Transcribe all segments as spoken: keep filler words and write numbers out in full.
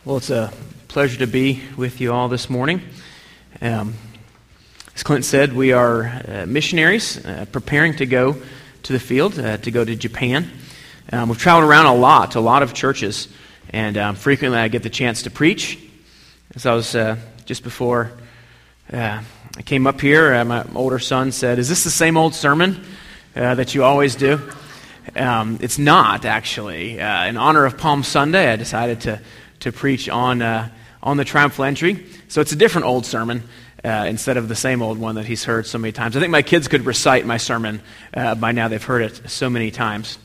Well, it's a pleasure to be with you all this morning. Um, as Clint said, we are uh, missionaries uh, preparing to go to the field, uh, to go to Japan. Um, we've traveled around a lot, to a lot of churches, and um, frequently I get the chance to preach. As I was uh, just before uh, I came up here, uh, my older son said, "Is this the same old sermon uh, that you always do?" Um, it's not, actually. Uh, in honor of Palm Sunday, I decided to to preach on uh, on the triumphal entry. So it's a different old sermon uh, instead of the same old one that he's heard so many times. I think my kids could recite my sermon uh, by now. They've heard it so many times.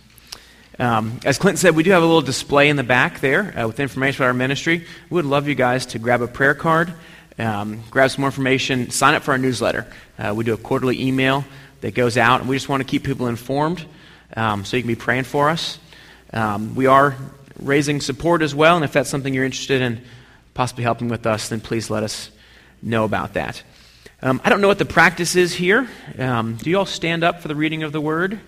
Um, as Clint said, we do have a little display in the back there uh, with information about our ministry. We would love you guys to grab a prayer card, um, grab some more information, sign up for our newsletter. Uh, we do a quarterly email that goes out, and we just want to keep people informed um, so you can be praying for us. Um, we are raising support as well, and if that's something you're interested in possibly helping with us, then please let us know about that. Um, I don't know what the practice is here. Um, do you all stand up for the reading of the Word?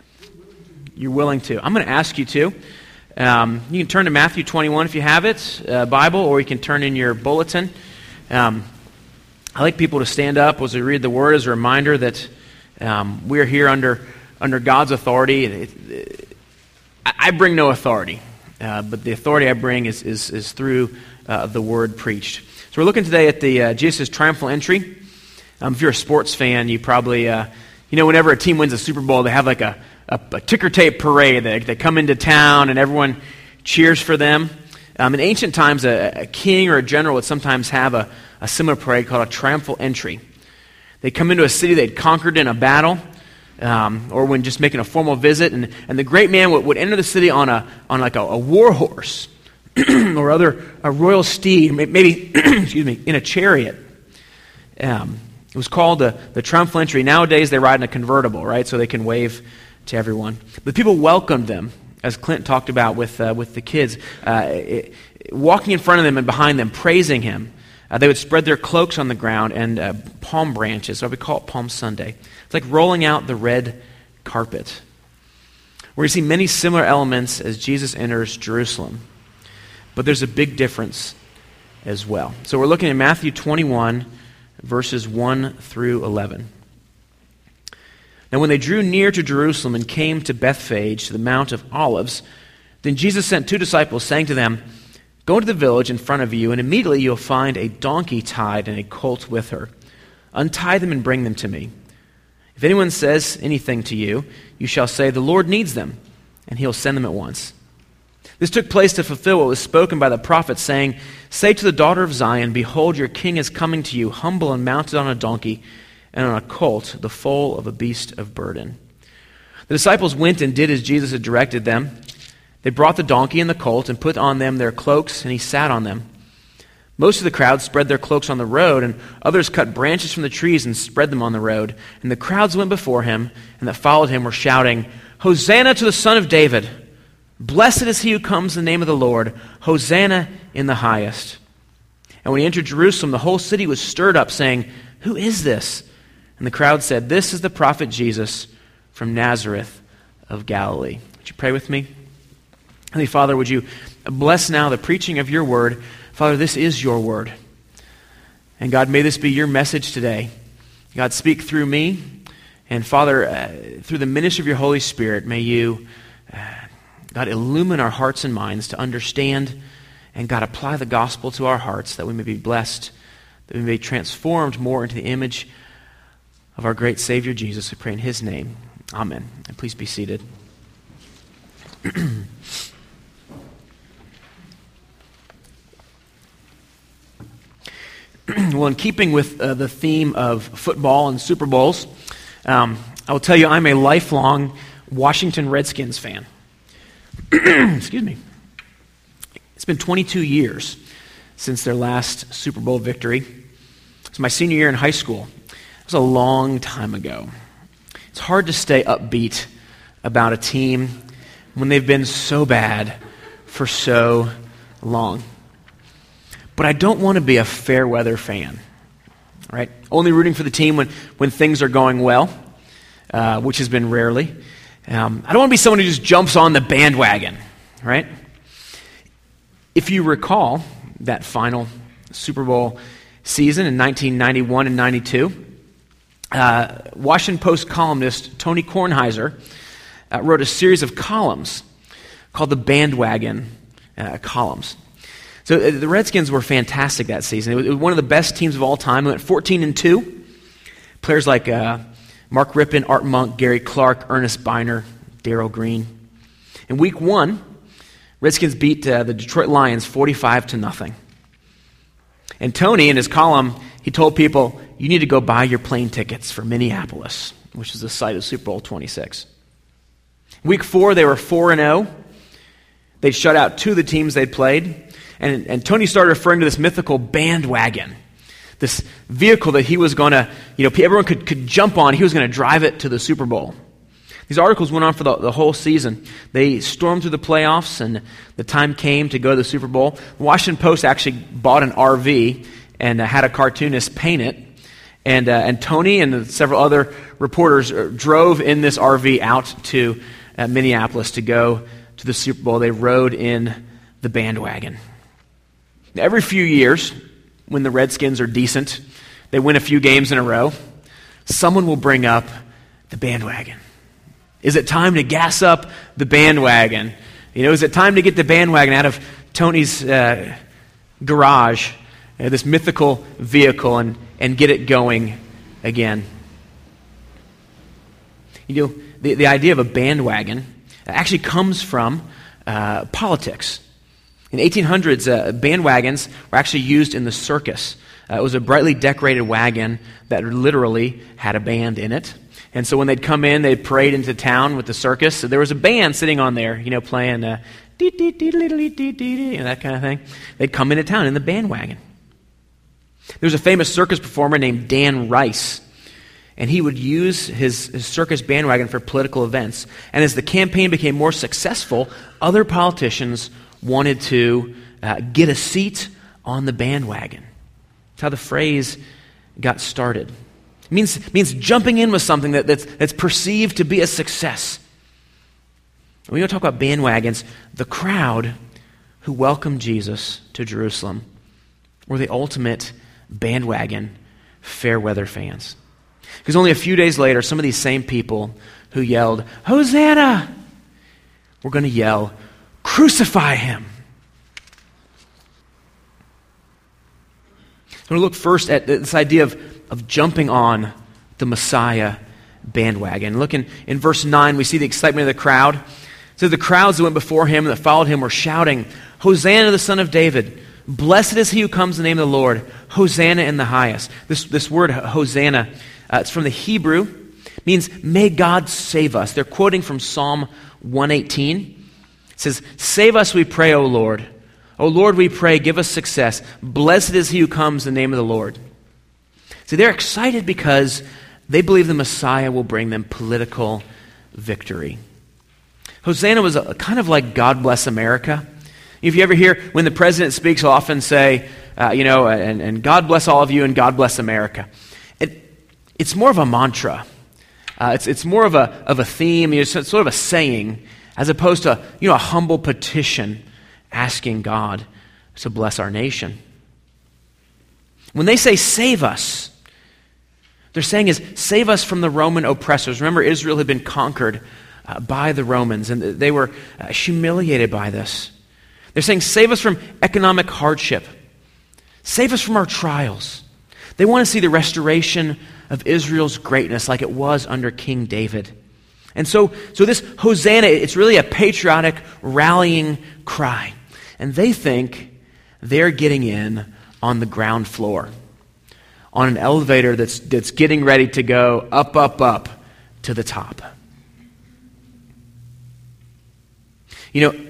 You're willing to. I'm going to ask you to. Um, you can turn to Matthew twenty-one if you have it, uh, Bible, or you can turn in your bulletin. Um, I like people to stand up as we read the Word as a reminder that um, we are here under under God's authority. It, it, I bring no authority. Uh, but the authority I bring is is, is through uh, the word preached. So we're looking today at the uh, Jesus' triumphal entry. Um, if you're a sports fan, you probably, uh, you know, whenever a team wins a Super Bowl, they have like a, a, a ticker tape parade. They, they come into town and everyone cheers for them. Um, in ancient times, a, a king or a general would sometimes have a, a similar parade called a triumphal entry. They'd come into a city they'd conquered in a battle, Um, or when just making a formal visit, and, and the great man would, would enter the city on a on like a, a war horse, or other a royal steed, maybe excuse me, in a chariot. Um, it was called the the triumphal entry. Nowadays they ride in a convertible, right, so they can wave to everyone. But people welcomed them, as Clint talked about with uh, with the kids, uh, it, walking in front of them and behind them, praising him. Uh, they would spread their cloaks on the ground and uh, palm branches, so we call it Palm Sunday. It's like rolling out the red carpet. We're going to see many similar elements as Jesus enters Jerusalem, but there's a big difference as well. So we're looking at Matthew twenty-one, verses one through eleven. Now when they drew near to Jerusalem and came to Bethphage, to the Mount of Olives, then Jesus sent two disciples, saying to them, "Go into the village in front of you, and immediately you'll find a donkey tied and a colt with her. Untie them and bring them to me. If anyone says anything to you, you shall say, 'The Lord needs them,' and he'll send them at once." This took place to fulfill what was spoken by the prophet, saying, "Say to the daughter of Zion, Behold, your king is coming to you, humble and mounted on a donkey, and on a colt, the foal of a beast of burden." The disciples went and did as Jesus had directed them. They brought the donkey and the colt and put on them their cloaks, and he sat on them. Most of the crowd spread their cloaks on the road, and others cut branches from the trees and spread them on the road. And the crowds went before him, and that followed him were shouting, "Hosanna to the Son of David! Blessed is he who comes in the name of the Lord! Hosanna in the highest!" And when he entered Jerusalem, the whole city was stirred up, saying, "Who is this?" And the crowd said, "This is the prophet Jesus from Nazareth of Galilee." Would you pray with me? Heavenly Father, would you bless now the preaching of your word? Father, this is your word. And God, may this be your message today. God, speak through me. And Father, uh, through the ministry of your Holy Spirit, may you, uh, God, illumine our hearts and minds to understand and, God, apply the gospel to our hearts that we may be blessed, that we may be transformed more into the image of our great Savior Jesus. We pray in his name. Amen. And please be seated. Well, in keeping with uh, the theme of football and Super Bowls, um, I will tell you I'm a lifelong Washington Redskins fan. Excuse me. It's been twenty-two years since their last Super Bowl victory. It's my senior year in high school. It was a long time ago. It's hard to stay upbeat about a team when they've been so bad for so long. But I don't want to be a fair weather fan, right? Only rooting for the team when, when things are going well, uh, which has been rarely. Um, I don't want to be someone who just jumps on the bandwagon, right? If you recall, that final Super Bowl season in nineteen ninety-one and ninety-two, uh, Washington Post columnist Tony Kornheiser uh, wrote a series of columns called the Bandwagon uh, columns. So uh, the Redskins were fantastic that season. It was, it was one of the best teams of all time. They went fourteen and two. Players like uh, Mark Rippon, Art Monk, Gary Clark, Ernest Biner, Darrell Green. In week one, Redskins beat uh, the Detroit Lions forty-five to nothing. And Tony, in his column, he told people, you need to go buy your plane tickets for Minneapolis, which is the site of Super Bowl twenty-six. Week four, they were four and oh. They shut out two of the teams they'd played. And, and Tony started referring to this mythical bandwagon, this vehicle that he was going to, you know, everyone could, could jump on. He was going to drive it to the Super Bowl. These articles went on for the, the whole season. They stormed through the playoffs, and the time came to go to the Super Bowl. The Washington Post actually bought an R V and uh, had a cartoonist paint it. And, uh, and Tony and several other reporters drove in this R V out to uh, Minneapolis to go to the Super Bowl. They rode in the bandwagon. Every few years, when the Redskins are decent, they win a few games in a row, someone will bring up the bandwagon. Is it time to gas up the bandwagon? You know, is it time to get the bandwagon out of Tony's uh, garage, uh, this mythical vehicle, and, and get it going again? You know, the, the idea of a bandwagon actually comes from uh, politics. In the eighteen hundreds, uh, bandwagons were actually used in the circus. Uh, it was a brightly decorated wagon that literally had a band in it. And so when they'd come in, they'd parade into town with the circus. So there was a band sitting on there, you know, playing uh, dee dee dee dee dee dee dee, and that kind of thing. They'd come into town in the bandwagon. There was a famous circus performer named Dan Rice, and he would use his, his circus bandwagon for political events. And as the campaign became more successful, other politicians wanted to uh, get a seat on the bandwagon. That's how the phrase got started. It means, it means jumping in with something that, that's, that's perceived to be a success. When we want to talk about bandwagons, the crowd who welcomed Jesus to Jerusalem were the ultimate bandwagon fair weather fans. Because only a few days later, some of these same people who yelled, Hosanna, were going to yell, crucify him. I'm going to look first at this idea of, of jumping on the Messiah bandwagon. Look in, in verse nine, we see the excitement of the crowd. It says the crowds that went before him and that followed him were shouting, Hosanna to the Son of David. Blessed is he who comes in the name of the Lord. Hosanna in the highest. This, this word, Hosanna, uh, it's from the Hebrew. It means, may God save us. They're quoting from Psalm one eighteen. It says, save us, we pray, O Lord. O Lord, we pray, give us success. Blessed is he who comes in the name of the Lord. See, they're excited because they believe the Messiah will bring them political victory. Hosanna was a, kind of like God bless America. If you ever hear when the president speaks, he'll often say, uh, you know, and, and God bless all of you and God bless America. It, it's more of a mantra. Uh, it's, it's more of a, of a theme. It's sort of a saying as opposed to, you know, a humble petition asking God to bless our nation. When they say save us, they're saying is save us from the Roman oppressors. Remember, Israel had been conquered uh, by the Romans, and they were uh, humiliated by this. They're saying save us from economic hardship. Save us from our trials. They want to see the restoration of Israel's greatness like it was under King David. And so, so this Hosanna, it's really a patriotic rallying cry. And they think they're getting in on the ground floor, on an elevator that's, that's getting ready to go up, up, up to the top. You know,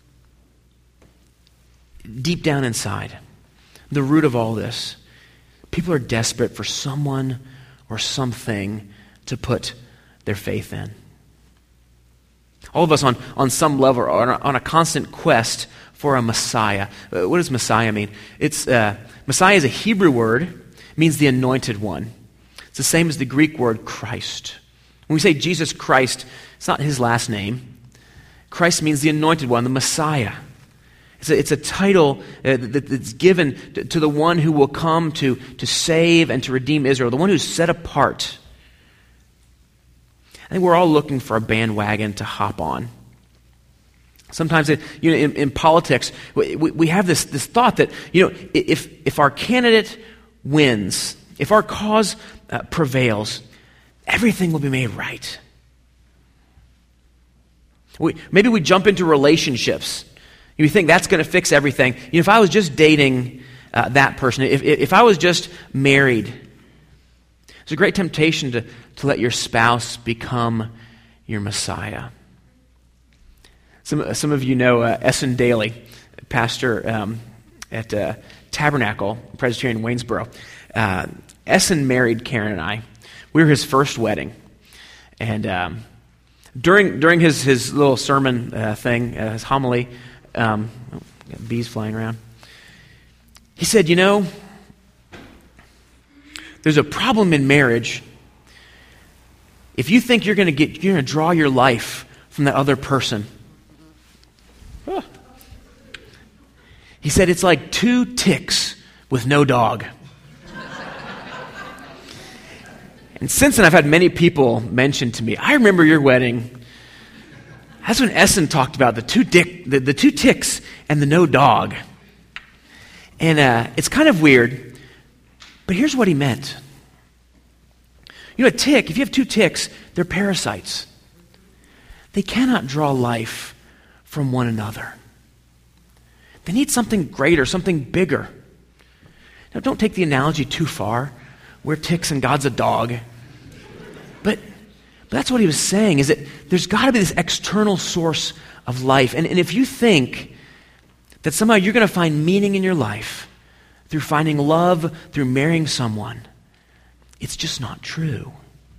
deep down inside, the root of all this, people are desperate for someone or something to put their faith in. All of us on, on some level are on a, on a constant quest for a Messiah. Uh, what does Messiah mean? It's uh, Messiah is a Hebrew word. It means the anointed one. It's the same as the Greek word Christ. When we say Jesus Christ, it's not his last name. Christ means the anointed one, the Messiah. It's a, it's a title uh, that, that's given to, to the one who will come to, to save and to redeem Israel, the one who's set apart. I think we're all looking for a bandwagon to hop on. Sometimes it, you know, in, in politics, we, we have this, this thought that, you know, if, if our candidate wins, if our cause uh, prevails, everything will be made right. We, maybe we jump into relationships. You think that's going to fix everything. You know, if I was just dating uh, that person, if, if I was just married, it's a great temptation to, to let your spouse become your Messiah. Some, some of you know uh, Essen Daly, pastor um, at uh, Tabernacle Presbyterian in Waynesboro. Uh, Essen married Karen and I. We were his first wedding. And um, during during his, his little sermon uh, thing, uh, his homily, um, oh, got bees flying around, he said, you know, there's a problem in marriage. If you think you're going to get, you're going to draw your life from that other person. Huh. He said it's like two ticks with no dog. And since then, I've had many people mention to me, I remember your wedding. That's when Essen talked about the two dick, the, the two ticks and the no dog. And uh, it's kind of weird, but here's what he meant. You know, a tick, if you have two ticks, they're parasites. They cannot draw life from one another. They need something greater, something bigger. Now, don't take the analogy too far. We're ticks and God's a dog. But, but that's what he was saying, is that there's got to be this external source of life. And, and if you think that somehow you're going to find meaning in your life through finding love, through marrying someone, it's just not true.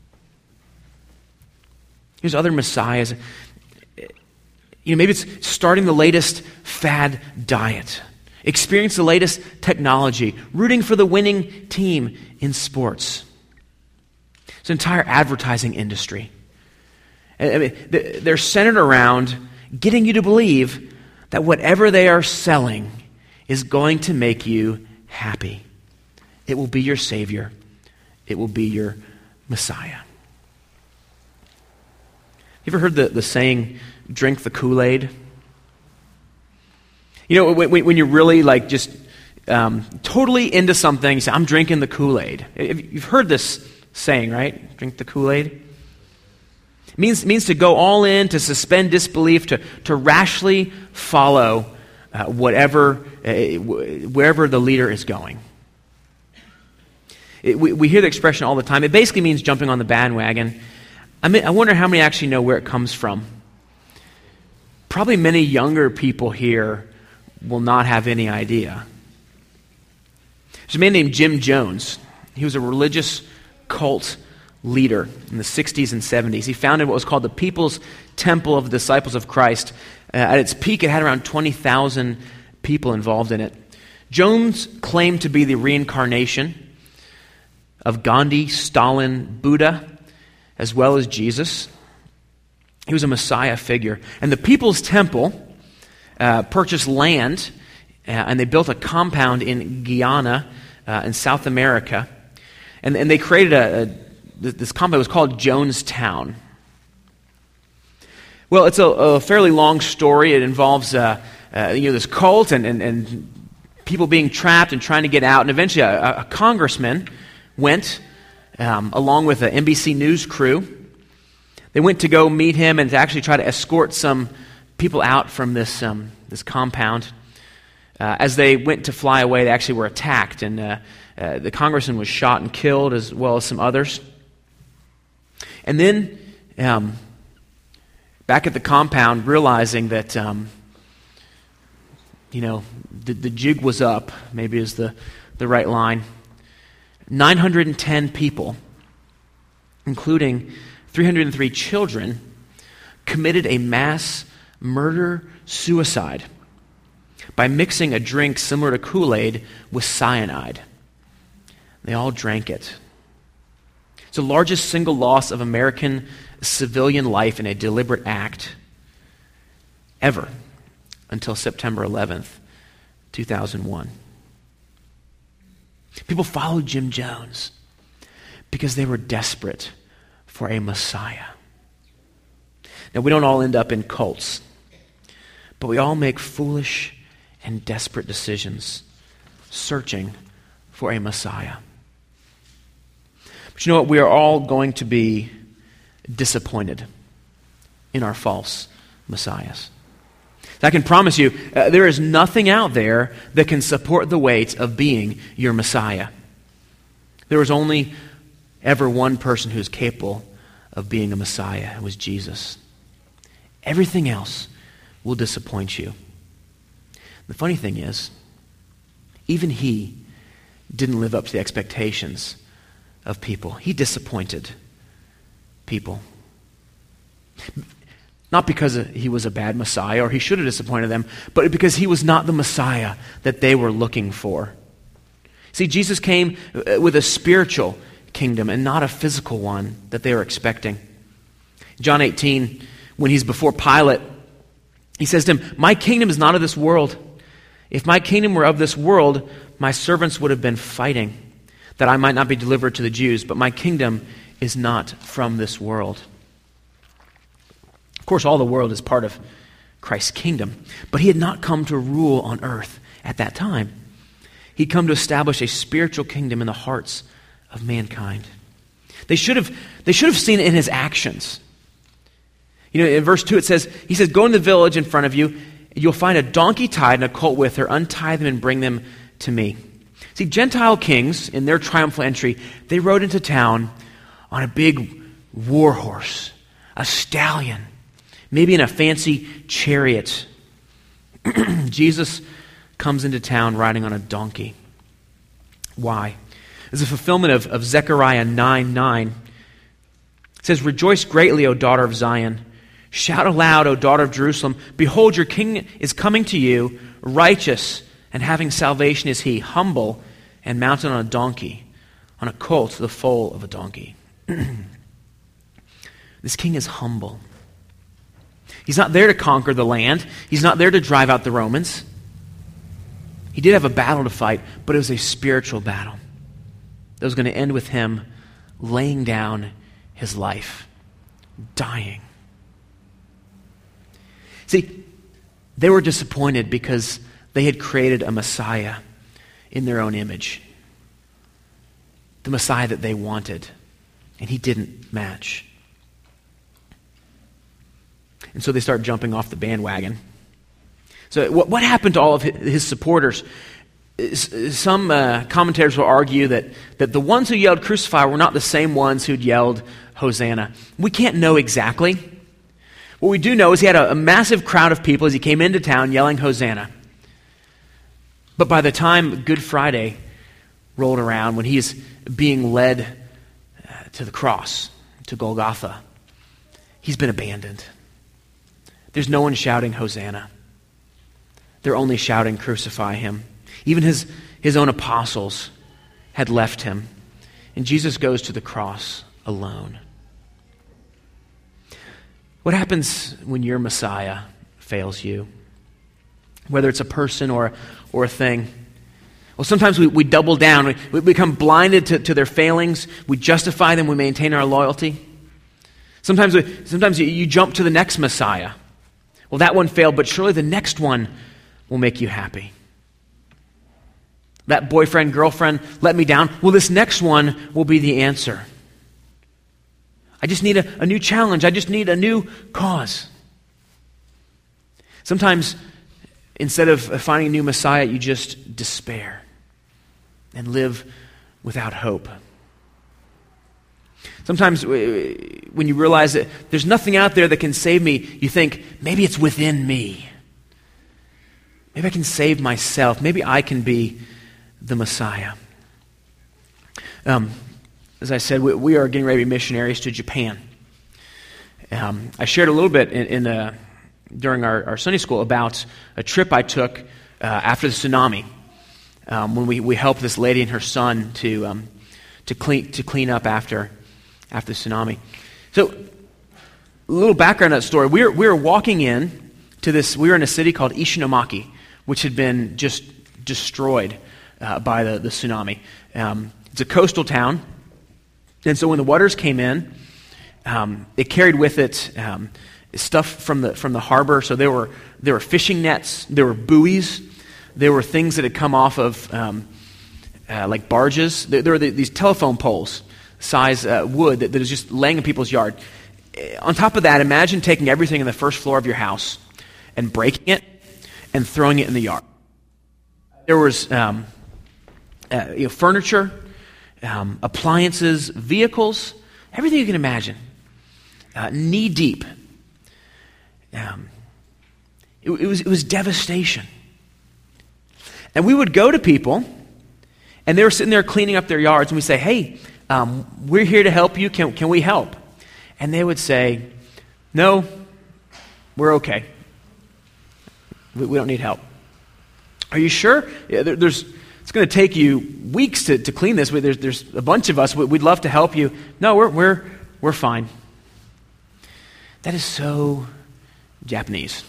There's other messiahs. You know, maybe it's starting the latest fad diet, experience the latest technology, rooting for the winning team in sports. It's an entire advertising industry. I mean, they're centered around getting you to believe that whatever they are selling is going to make you happy. It will be your Savior. It will be your Messiah. You ever heard the, the saying, drink the Kool-Aid? You know, when, when you're really like just um, totally into something, you say, I'm drinking the Kool-Aid. You've heard this saying, right? Drink the Kool-Aid. It means, it means to go all in, to suspend disbelief, to, to rashly follow uh, whatever, uh, wherever the leader is going. It, we, we hear the expression all the time. It basically means jumping on the bandwagon. I mean, I wonder how many actually know where it comes from. Probably many younger people here will not have any idea. There's a man named Jim Jones. He was a religious cult leader in the sixties and seventies. He founded what was called the People's Temple of the Disciples of Christ. Uh, at its peak, it had around twenty thousand people involved in it. Jones claimed to be the reincarnation of Gandhi, Stalin, Buddha, as well as Jesus. He was a Messiah figure. And the People's Temple uh, purchased land, uh, and they built a compound in Guyana uh, in South America. And, and they created a, a this compound was called Jonestown. Well, it's a, a fairly long story. It involves uh, uh, you know this cult and, and, and people being trapped and trying to get out. And eventually a, a congressman went um, along with an N B C News crew. They went to go meet him and to actually try to escort some people out from this um, this compound. Uh, as they went to fly away, they actually were attacked, and uh, uh, the congressman was shot and killed, as well as some others. And then, um, back at the compound, realizing that, um, you know, the, the jig was up, maybe is the, the right line, nine hundred ten people, including three hundred three children, committed a mass murder-suicide by mixing a drink similar to Kool-Aid with cyanide. They all drank it. It's the largest single loss of American civilian life in a deliberate act ever. until September eleventh, two thousand one. People followed Jim Jones because they were desperate for a Messiah. Now, we don't all end up in cults, but we all make foolish and desperate decisions searching for a Messiah. But you know what? We are all going to be disappointed in our false messiahs. I can promise you, uh, there is nothing out there that can support the weight of being your Messiah. There was only ever one person who was capable of being a Messiah. It was Jesus. Everything else will disappoint you. The funny thing is, even he didn't live up to the expectations of people. He disappointed people. Not because he was a bad Messiah or he should have disappointed them, but because he was not the Messiah that they were looking for. See, Jesus came with a spiritual kingdom and not a physical one that they were expecting. John eighteen, when he's before Pilate, he says to him, "My kingdom is not of this world. If my kingdom were of this world, my servants would have been fighting, that I might not be delivered to the Jews, but my kingdom is not from this world." Of course, all the world is part of Christ's kingdom, but he had not come to rule on earth at that time. He'd come to establish a spiritual kingdom in the hearts of mankind. They should have, they should have seen it in his actions. You know, in verse two it says, he says, "Go in the village in front of you, you'll find a donkey tied and a colt with her. Untie them and bring them to me." See, Gentile kings, in their triumphal entry, they rode into town on a big war horse, a stallion, maybe in a fancy chariot. Jesus comes into town riding on a donkey. Why? As a fulfillment of, of Zechariah nine nine. It says, "Rejoice greatly, O daughter of Zion. Shout aloud, O daughter of Jerusalem. Behold, your king is coming to you, righteous and having salvation is he, humble and mounted on a donkey, on a colt, the foal of a donkey." This king is humble. He's not there to conquer the land. He's not there to drive out the Romans. He did have a battle to fight, but it was a spiritual battle that was going to end with him laying down his life, dying. See, they were disappointed because they had created a Messiah in their own image. The Messiah that they wanted, and he didn't match. And so they start jumping off the bandwagon. So what, what happened to all of his supporters? Some uh, commentators will argue that, that the ones who yelled "Crucify" were not the same ones who'd yelled "Hosanna." We can't know exactly. What we do know is he had a, a massive crowd of people as he came into town yelling "Hosanna." But by the time Good Friday rolled around, when he's being led uh, to the cross, to Golgotha, he's been abandoned. There's no one shouting "Hosanna." They're only shouting "Crucify him." Even his, his own apostles had left him. And Jesus goes to the cross alone. What happens when your Messiah fails you? Whether it's a person or, or a thing. Well, sometimes we, we double down. We, we become blinded to, to their failings. We justify them. We maintain our loyalty. Sometimes, we, sometimes you, you jump to the next Messiah. Well, that one failed, but surely the next one will make you happy. That boyfriend, girlfriend let me down. Well, this next one will be the answer. I just need a, a new challenge. I just need a new cause. Sometimes, instead of finding a new Messiah, you just despair and live without hope. Sometimes when you realize that there's nothing out there that can save me, you think, maybe it's within me. Maybe I can save myself. Maybe I can be the Messiah. Um, as I said, we, we are getting ready to be missionaries to Japan. Um, I shared a little bit in, in uh, during our, our Sunday school about a trip I took uh, after the tsunami, um, when we, we helped this lady and her son to um, to clean to clean up after after the tsunami. So, a little background on that story: we were we were walking in to this. We were in a city called Ishinomaki, which had been just destroyed uh, by the, the tsunami. Um, it's a coastal town, and so when the waters came in, um, it carried with it um, stuff from the from the harbor. So there were there were fishing nets, there were buoys, there were things that had come off of um, uh, like barges. There, there were the, these telephone poles, size uh, wood that, that was just laying in people's yard. On top of that, imagine taking everything in the first floor of your house and breaking it and throwing it in the yard. There was um, uh, you know, furniture, um, appliances, vehicles, everything you can imagine, uh, knee deep. Um, it, it was it was devastation. And we would go to people, and they were sitting there cleaning up their yards, and we say, "Hey, um, we're here to help you. Can can we help?" And they would say, "No, we're okay. We, we don't need help." Are you sure? Yeah, there, there's. It's going to take you weeks to, to clean this. There's, there's a bunch of us. We'd love to help you. No, we're we're we're fine. That is so Japanese.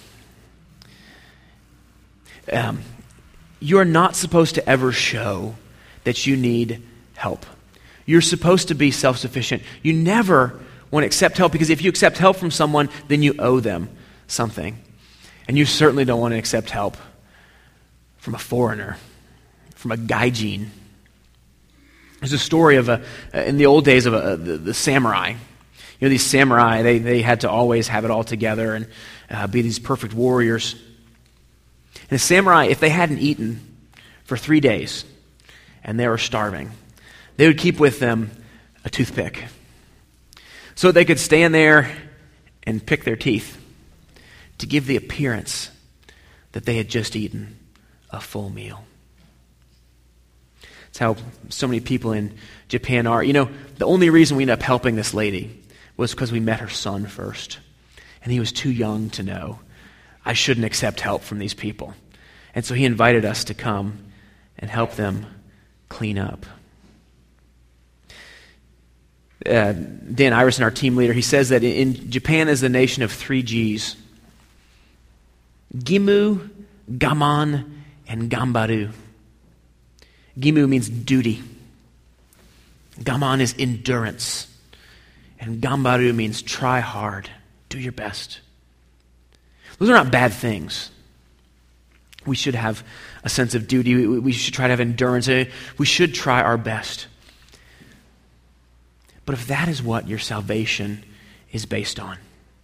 Um, you're not supposed to ever show that you need help. You're supposed to be self-sufficient. You never want to accept help, because if you accept help from someone, then you owe them something. And you certainly don't want to accept help from a foreigner, from a gaijin. There's a story of a, in the old days of a, the, the samurai. You know, these samurai, they, they had to always have it all together and uh, be these perfect warriors. And a samurai, if they hadn't eaten for three days and they were starving, they would keep with them a toothpick, so they could stand there and pick their teeth to give the appearance that they had just eaten a full meal. That's how so many people in Japan are. You know, the only reason we ended up helping this lady was because we met her son first. And he was too young to know, I shouldn't accept help from these people. And so he invited us to come and help them clean up. Uh, Dan Iverson, our team leader, he says that in Japan is the nation of three G's. Gimu, Gaman, and Gambaru. Gimu means duty. Gaman is endurance. And Gambaru means try hard. Do your best. Those are not bad things. We should have a sense of duty. We, we should try to have endurance. We should try our best. But if that is what your salvation is based on,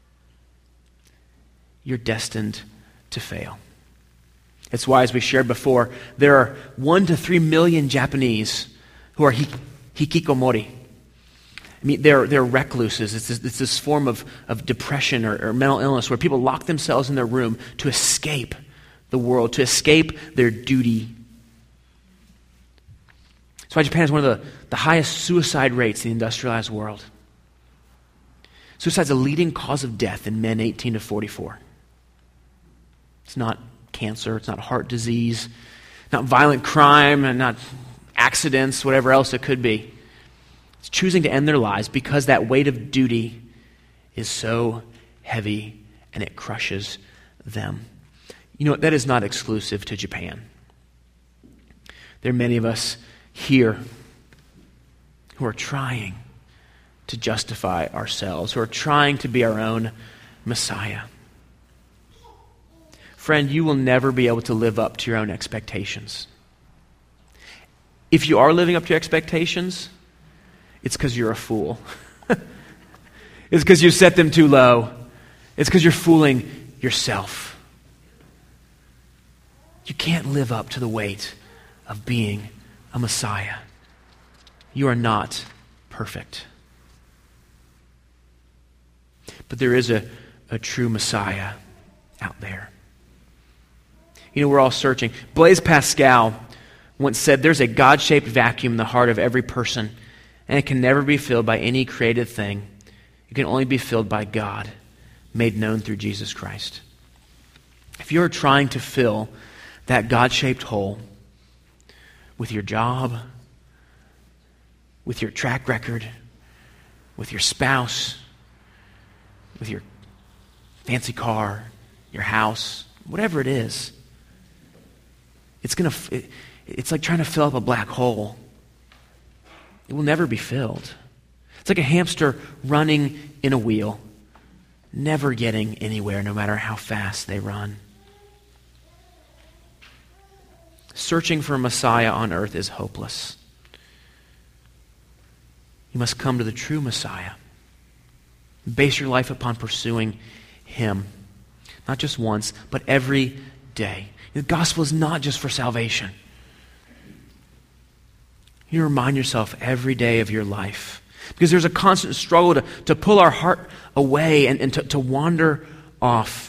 you're destined to fail. It's why, as we shared before, there are one to three million Japanese who are hik- hikikomori. I mean, they're, they're recluses. It's this, it's this form of, of depression or, or mental illness where people lock themselves in their room to escape the world, to escape their duty. That's why Japan is one of the, the highest suicide rates in the industrialized world. Suicide is a leading cause of death in men eighteen to forty-four. It's not cancer, it's not heart disease, not violent crime, and not accidents, whatever else it could be. It's choosing to end their lives because that weight of duty is so heavy and it crushes them. You know what? That is not exclusive to Japan. There are many of us here who are trying to justify ourselves, who are trying to be our own Messiah. Friend, you will never be able to live up to your own expectations. If you are living up to your expectations, it's because you're a fool. It's because you set them too low. It's because you're fooling yourself. You can't live up to the weight of being a Messiah. You are not perfect. But there is a, a true Messiah out there. You know, we're all searching. Blaise Pascal once said, there's a God-shaped vacuum in the heart of every person, and it can never be filled by any created thing. It can only be filled by God, made known through Jesus Christ. If you're trying to fill that God-shaped hole with your job, with your track record, with your spouse, with your fancy car, your house, whatever it is. It's gonna. It, it's like trying to fill up a black hole. It will never be filled. It's like a hamster running in a wheel, never getting anywhere, no matter how fast they run. Searching for a Messiah on earth is hopeless. You must come to the true Messiah. Base your life upon pursuing Him. Not just once, but every day. The gospel is not just for salvation. You remind yourself every day of your life. Because there's a constant struggle to, to pull our heart away and, and to, to wander off.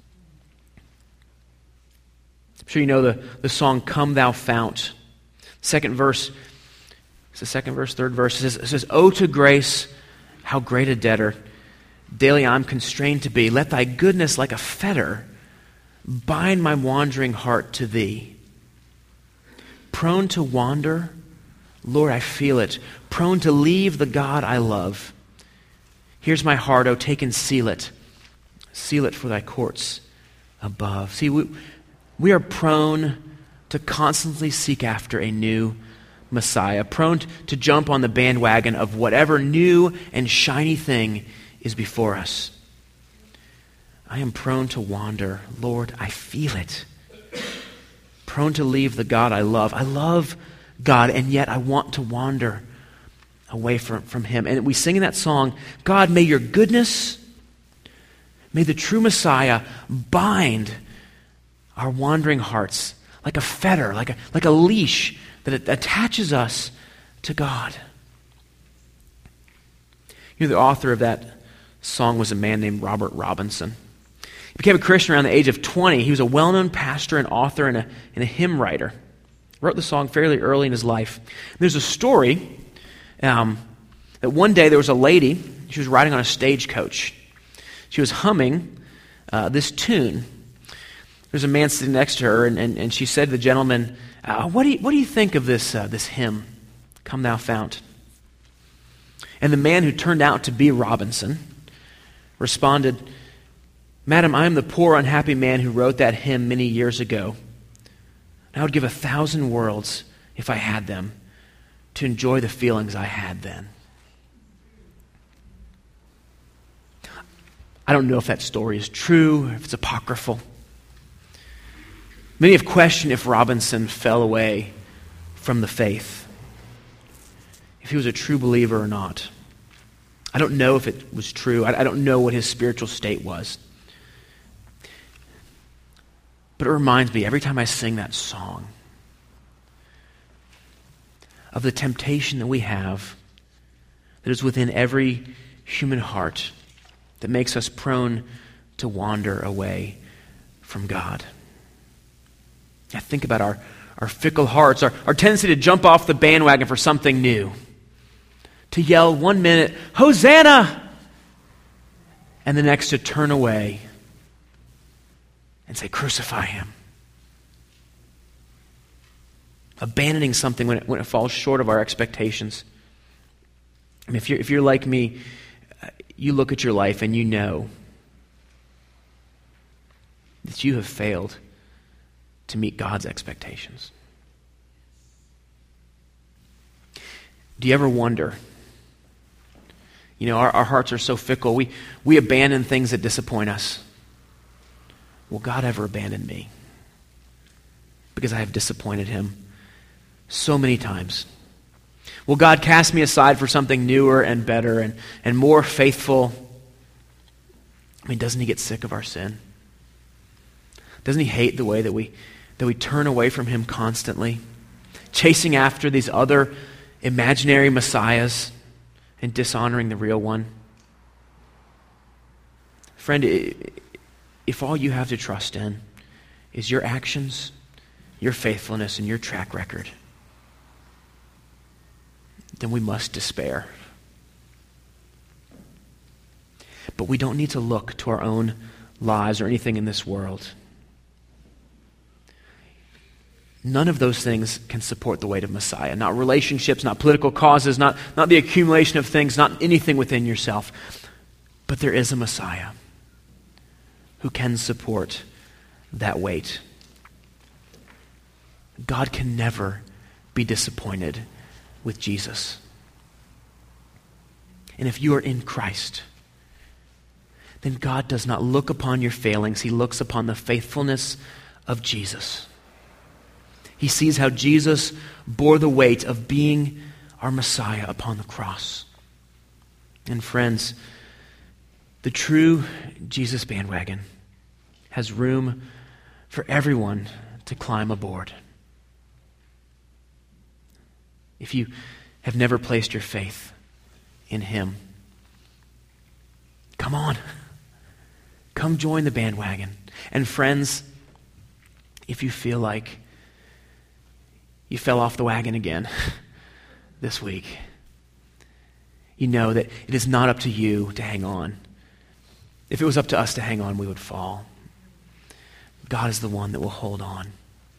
I'm sure you know the, the song, Come Thou Fount. Second verse, it's the second verse, third verse. It says, it says, "Oh, to grace, how great a debtor daily I'm constrained to be. Let thy goodness like a fetter bind my wandering heart to thee. Prone to wander, Lord, I feel it. Prone to leave the God I love. Here's my heart, oh, take and seal it. Seal it for thy courts above." See, we, we are prone to constantly seek after a new Messiah, prone to jump on the bandwagon of whatever new and shiny thing is before us. I am prone to wander. Lord, I feel it. Prone to leave the God I love. I love God, and yet I want to wander away from, from Him. And we sing in that song, God, may your goodness, may the true Messiah bind our wandering hearts like a fetter, like a, like a leash that it attaches us to God. You know, the author of that song was a man named Robert Robinson. He became a Christian around the age of twenty. He was a well-known pastor and author and a, and a hymn writer. Wrote the song fairly early in his life. And there's a story um, that one day there was a lady, she was riding on a stagecoach. She was humming uh, this tune. There's a man sitting next to her, and, and, and she said to the gentleman, uh, what, do you, what do you think of this, uh, this hymn, Come Thou Fount? And the man, who turned out to be Robinson, responded, "Madam, I am the poor, unhappy man who wrote that hymn many years ago. I would give a thousand worlds, if I had them, to enjoy the feelings I had then." I don't know if that story is true, if it's apocryphal. Many have questioned if Robinson fell away from the faith, if he was a true believer or not. I don't know if it was true. I, I don't know what his spiritual state was. But it reminds me every time I sing that song of the temptation that we have that is within every human heart that makes us prone to wander away from God. I think about our, our fickle hearts, our, our tendency to jump off the bandwagon for something new, to yell one minute, "Hosanna!" and the next to turn away and say, "Crucify him." Abandoning something when it, when it falls short of our expectations. I mean, if you're, if you're like me, you look at your life and you know that you have failed to meet God's expectations. Do you ever wonder? You know, our, our hearts are so fickle. We, we abandon things that disappoint us. Will God ever abandon me? Because I have disappointed Him so many times. Will God cast me aside for something newer and better and, and more faithful? I mean, doesn't He get sick of our sin? Doesn't He hate the way that we that we turn away from Him constantly, chasing after these other imaginary messiahs and dishonoring the real one? Friend, if all you have to trust in is your actions, your faithfulness, and your track record, then we must despair. But we don't need to look to our own lives or anything in this world. None of those things can support the weight of Messiah. Not relationships, not political causes, not, not the accumulation of things, not anything within yourself. But there is a Messiah who can support that weight. God can never be disappointed with Jesus. And if you are in Christ, then God does not look upon your failings. He looks upon the faithfulness of Jesus. He sees how Jesus bore the weight of being our Messiah upon the cross. And friends, the true Jesus bandwagon has room for everyone to climb aboard. If you have never placed your faith in Him, come on. Come join the bandwagon. And friends, if you feel like you fell off the wagon again this week, you know that it is not up to you to hang on. If it was up to us to hang on, we would fall. God is the one that will hold on.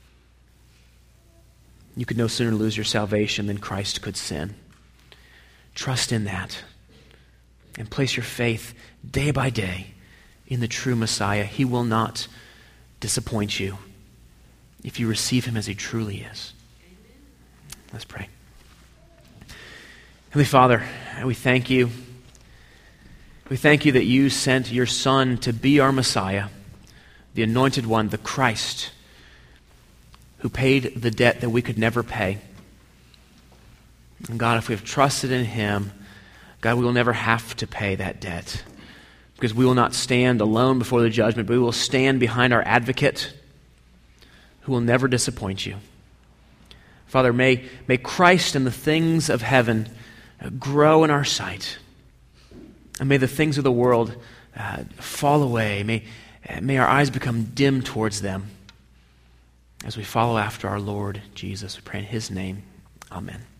You could no sooner lose your salvation than Christ could sin. Trust in that and place your faith day by day in the true Messiah. He will not disappoint you if you receive Him as He truly is. Let's pray. Heavenly Father, we thank You. We thank You that You sent Your Son to be our Messiah, the Anointed One, the Christ, who paid the debt that we could never pay. And God, if we have trusted in Him, God, we will never have to pay that debt, because we will not stand alone before the judgment, but we will stand behind our advocate who will never disappoint You. Father, may, may Christ and the things of heaven grow in our sight. And may the things of the world uh, fall away. May, may our eyes become dim towards them as we follow after our Lord Jesus. We pray in His name. Amen.